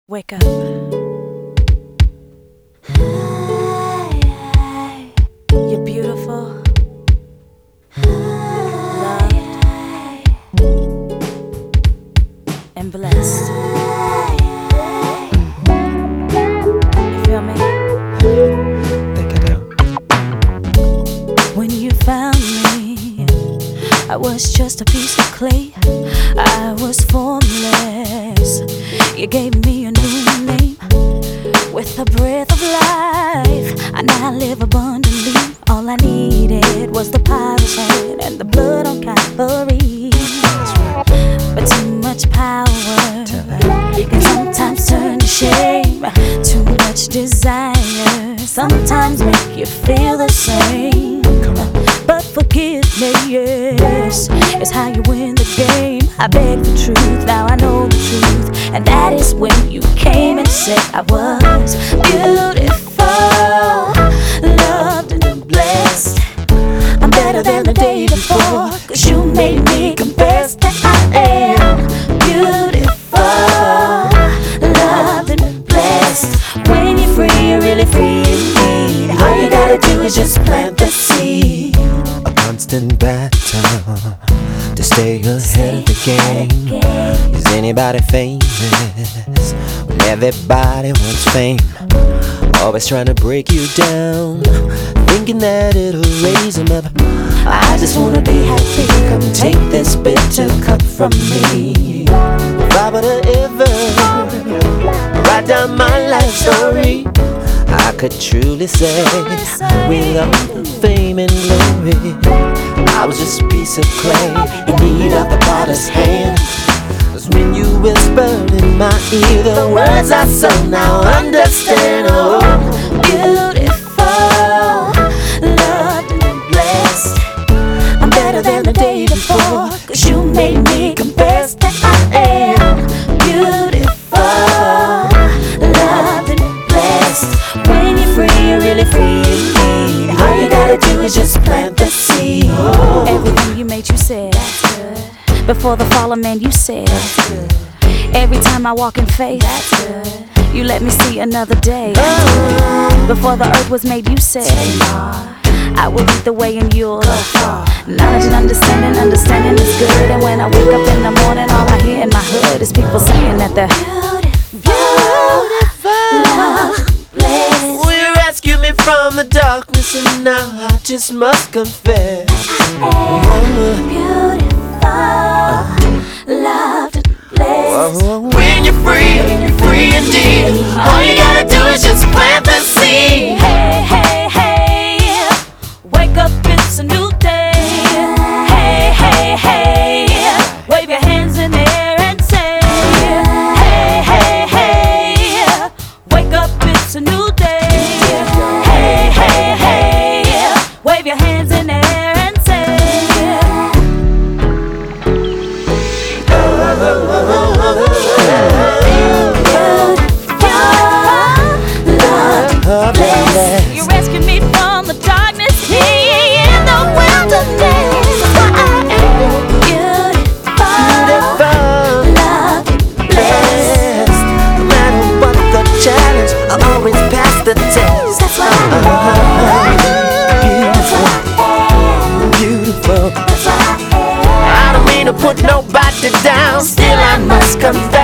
Wake up. You're beautiful, loved, and blessed. You feel me? Think I do. When you found me, I was just a piece of clay. I was formless. You gave me a new name with the breath of life. I now live abundantly. All I needed was the potter's hand and the blood on Calvary. But too much power can sometimes turn to shame. Too much desire sometimes make you feel the same. But forgiveness is how you win the game. I beg the truth, now I know the truth, and that is when you came and said I was beautiful, loved and blessed. I'm better than the day before, 'cause you made me confess that I am beautiful, loved and blessed. When you're free, you're really free indeed. All you gotta do is just plant the seed. A constant battle to stay ahead of the game. Is anybody famous when everybody wants fame? Always trying to break you down, thinking that it'll raise them up. I just wanna be happy. Come take this bitter cup from me. If I were to ever write down my life story, I could truly say without fame and glory, I was just a piece of clay in need of the potter's hand. 'Cause when you whispered in my ear the words I so now understand. Oh, beautiful, loved and blessed. I'm better than the day before, 'cause you made me confess that I am beautiful, loved and blessed. When you're free, you're really free indeed. All you gotta do is just plant the seed. Everything you made, you said that's good. Before the fall of man, you said that's good. Every time I walk in faith, that's good. You let me see another day. Before the earth was made, you said I will lead the way and you'll knowledge and understanding, understanding is good. And when I wake up in the morning, all I hear in my hood is people saying that they're beautiful, blessed. will you rescue me from the darkness? And now I just must confess, Beautiful, loved and blessed. when you're free indeed. All you gotta do is just plant the seed. Hey, hey, hey, wake up, it's a new day. Hey, hey, hey, wave your hands in the air and say, hey, hey, hey, wake up, it's a new day. Hey, hey, hey, wave your hands in the air and say, you rescued me from the darkness here in the wilderness. That's why I am beautiful, loved and blessed. No matter what the challenge, I'll always pass the test. That's why I am Beautiful. That's why I am. I don't mean to put nobody down, still I must confess.